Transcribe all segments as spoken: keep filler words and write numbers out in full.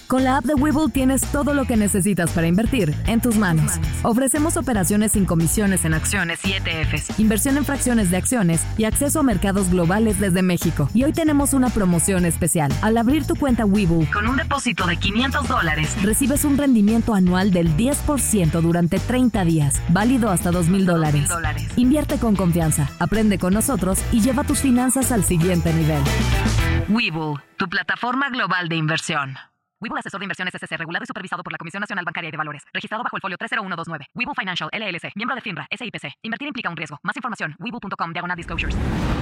Con la app de Webull tienes todo lo que necesitas para invertir en tus manos. Ofrecemos operaciones sin comisiones en acciones y E T Fs, inversión en fracciones de acciones y acceso a mercados globales desde México. Y hoy tenemos una promoción especial. Al abrir tu cuenta Webull con un depósito de quinientos dólares, recibes un rendimiento anual del diez por ciento durante treinta días, válido hasta dos mil dólares. Invierte con confianza, aprende con nosotros y lleva tus finanzas al siguiente nivel. Webull, tu plataforma global de inversión. Webull Asesor de Inversiones S C, regulado y supervisado por la Comisión Nacional Bancaria y de Valores. Registrado bajo el folio tres cero uno dos nueve. Webull Financial, L L C. Miembro de FINRA, S I P C. Invertir implica un riesgo. Más información, webull punto com, diagonal disclosures.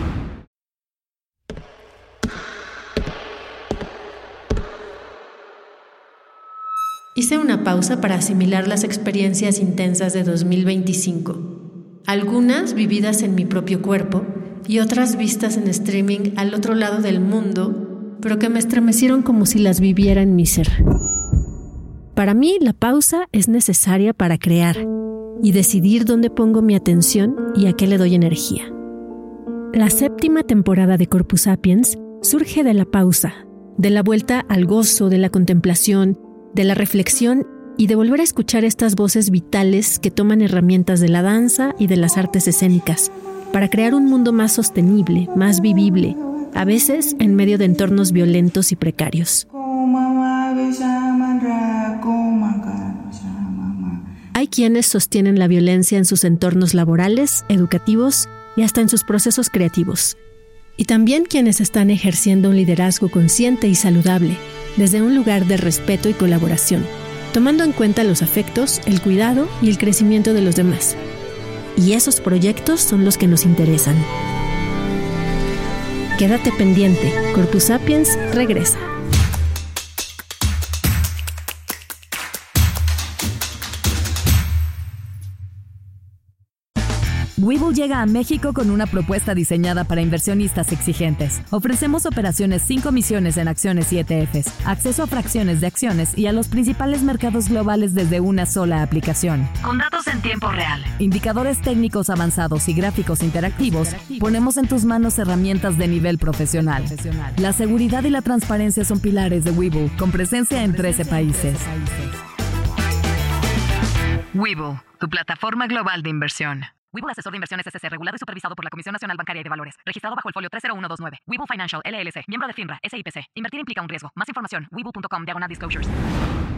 Hice una pausa para asimilar las experiencias intensas de dos mil veinticinco. Algunas vividas en mi propio cuerpo y otras vistas en streaming al otro lado del mundo, pero que me estremecieron como si las viviera en mi ser. Para mí, la pausa es necesaria para crear y decidir dónde pongo mi atención y a qué le doy energía. La séptima temporada de Corpus Sapiens surge de la pausa, de la vuelta al gozo, de la contemplación, de la reflexión y de volver a escuchar estas voces vitales que toman herramientas de la danza y de las artes escénicas para crear un mundo más sostenible, más vivible, a veces en medio de entornos violentos y precarios. Hay quienes sostienen la violencia en sus entornos laborales, educativos y hasta en sus procesos creativos. Y también quienes están ejerciendo un liderazgo consciente y saludable, desde un lugar de respeto y colaboración, tomando en cuenta los afectos, el cuidado y el crecimiento de los demás. Y esos proyectos son los que nos interesan. Quédate pendiente, Corpus Sapiens regresa. Webull llega a México con una propuesta diseñada para inversionistas exigentes. Ofrecemos operaciones sin comisiones en acciones y E T Fs, acceso a fracciones de acciones y a los principales mercados globales desde una sola aplicación. Con datos en tiempo real, indicadores técnicos avanzados y gráficos interactivos, ponemos en tus manos herramientas de nivel profesional. La seguridad y la transparencia son pilares de Webull, con presencia en trece países. Webull, tu plataforma global de inversión. Webull Asesor de Inversiones S C, regulado y supervisado por la Comisión Nacional Bancaria y de Valores. Registrado bajo el folio tres cero uno dos nueve. Webull Financial, L L C. Miembro de FINRA, S I P C. Invertir implica un riesgo. Más información, webull punto com, diagonal disclosures.